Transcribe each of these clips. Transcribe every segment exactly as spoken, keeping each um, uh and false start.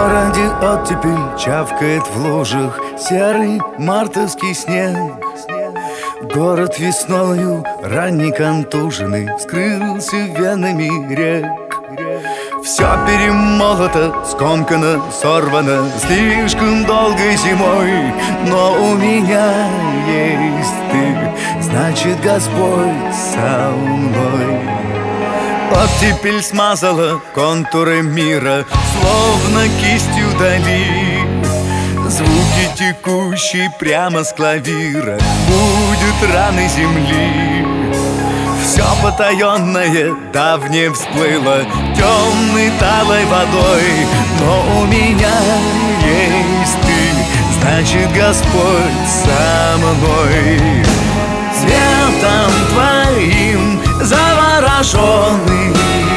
городе оттепель чавкает в лужах серый мартовский снег. Город весною ранний контуженный скрылся венами рек. Все перемолото, скомкано, сорвано слишком долгой зимой. Но у меня есть ты, значит, Господь со мной. Оттепель смазала контуры мира, словно кистью дали. Звуки, текущие прямо с клавира, будет раны земли. Все потаенное давнее всплыло темной талой водой. Но у меня есть ты, значит, Господь со мной. Светом твоим завороженный,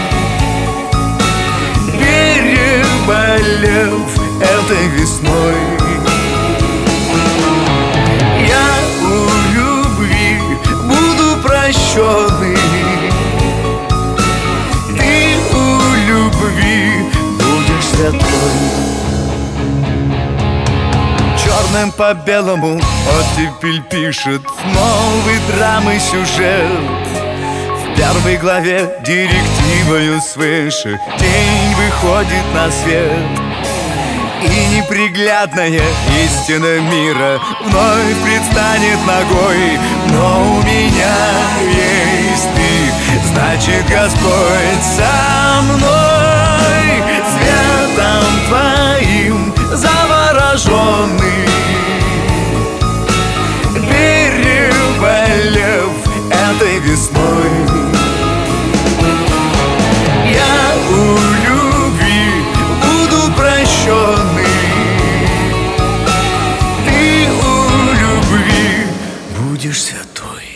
переболев этой весной, я у любви буду прощенный. Ты у любви будешь святой. Черным по белому оттепель пишет новый драмы сюжет. В первой главе директивою свыше день выходит на свет. И неприглядная истина мира вновь предстанет ногой. Но у меня есть ты, значит, Господь со мной. Светом твоим завороженный, переболев этой весной, я у любви буду прощенный. Ты у любви будешь святой.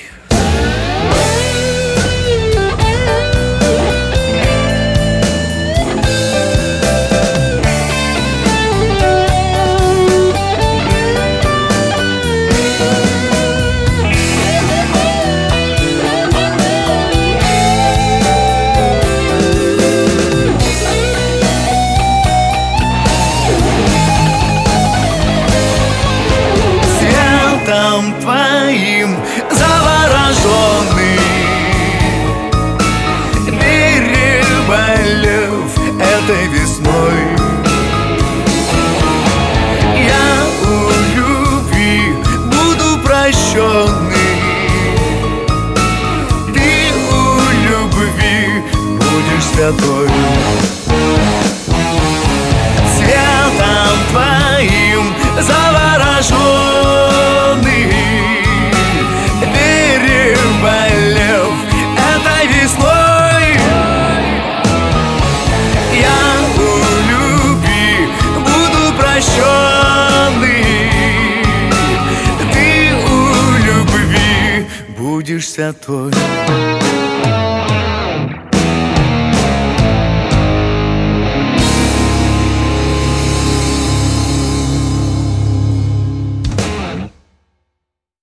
Твоим завороженный, переболев этой весной, я у любви буду прощенный. Ты у любви будешь святой. Светом твоим завороженный, переболев этой весной, я у любви буду прощенный. Ты у любви будешь святой.